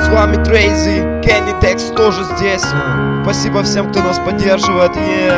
С вами Трейзи, Кенни Текс тоже здесь. Спасибо всем, кто нас поддерживает.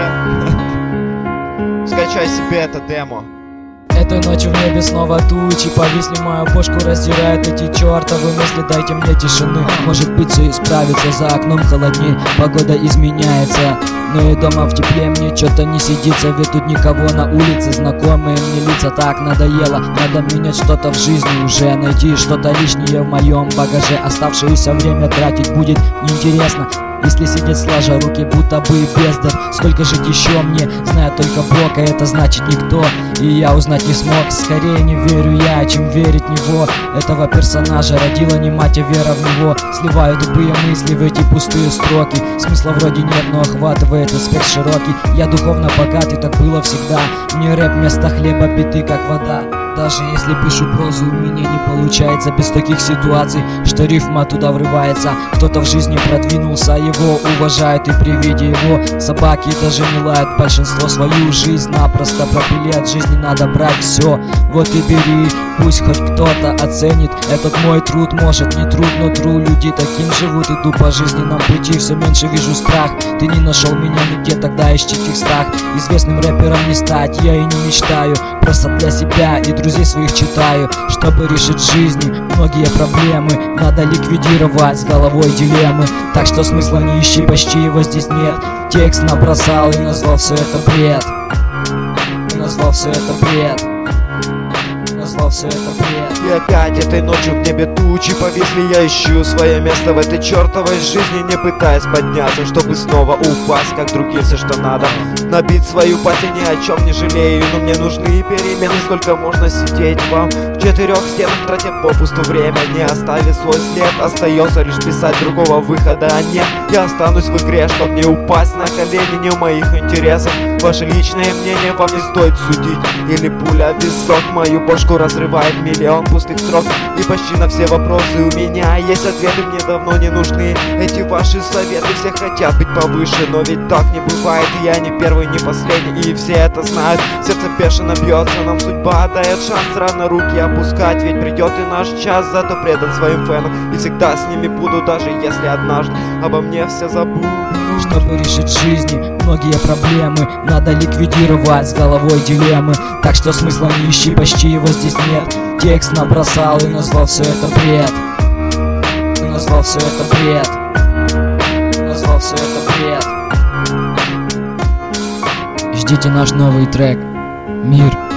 Скачай себе это демо. Этой ночью в небе снова тучи повисли, мою бошку раздирают эти чертовы мысли. Дайте мне тишины, может быть все исправится. За окном холодней, погода изменяется, но и дома в тепле мне что-то не сидится. Ведь тут никого на улице, знакомые мне лица. Так надоело, надо менять что-то в жизни уже. Найти что-то лишнее в моем багаже. Оставшееся время тратить будет неинтересно, если сидеть сложа руки, будто бы бездарь. Сколько жить еще мне, знает только Бог, а это значит никто. И я узнать не смог, скорее не верю я, чем верить в него. Этого персонажа родила не мать, а вера в него. Сливаю тупые мысли в эти пустые строки. Смысла вроде нет, но охватывает аспект широкий. Я духовно богат, и так было всегда. Мне рэп вместо хлеба, биты как вода. Даже если пишу прозу, у меня не получается без таких ситуаций, что рифма туда врывается. Кто-то в жизни продвинулся, его уважают, и при виде его собаки даже не лают. Большинство свою жизнь напросто пропили, от жизни надо брать все. Вот и бери, пусть хоть кто-то оценит этот мой труд. Может не труд, но тру, люди таким живут. Иду по жизненном пути, все меньше вижу страх. Ты не нашел меня нигде, тогда ищи в текстах. Известным рэпером не стать, я и не мечтаю. Просто для себя и друзей своих читаю, чтобы решить в жизни многие проблемы. Надо ликвидировать с головой дилеммы. Так что смысла не ищи, почти его здесь нет. Текст набросал и назвал все это бред. Назвал все это бред. Назвал все это бред. И опять этой ночью в небе тучи повисли. Я ищу свое место в этой чертовой жизни, не пытаясь подняться, чтобы снова упасть, как другие, все что надо. Набить свою пасть, я ни о чем не жалею, но мне нужны перемены. Сколько можно сидеть вам в четырех стенах, тратя попусту время, не оставив свой след. Остается лишь писать, другого выхода нет. Я останусь в игре, чтоб не упасть на колени. Не в моих интересах ваше личное мнение, вам не стоит судить. Или пуля в висок, мою бошку разрывает миллион пустых строк. И почти на все вопросы у меня есть ответы, мне давно не нужны эти ваши советы. Все хотят быть повыше, но ведь так не бывает. И я не первый, не последний, и все это знают. Сердце бешено бьется, нам судьба дает шанс рано руки опускать. Ведь придет и наш час, зато предан своим фенам. И всегда с ними буду, даже если однажды обо мне все забудут. Чтобы решить в жизни многие проблемы, надо ликвидировать с головой дилеммы. Так что смысла не ищи, почти его здесь нет. Текст набросал и назвал все это бред. Назвал все это бред. Назвал все это бред. Ждите наш новый трек. Мир.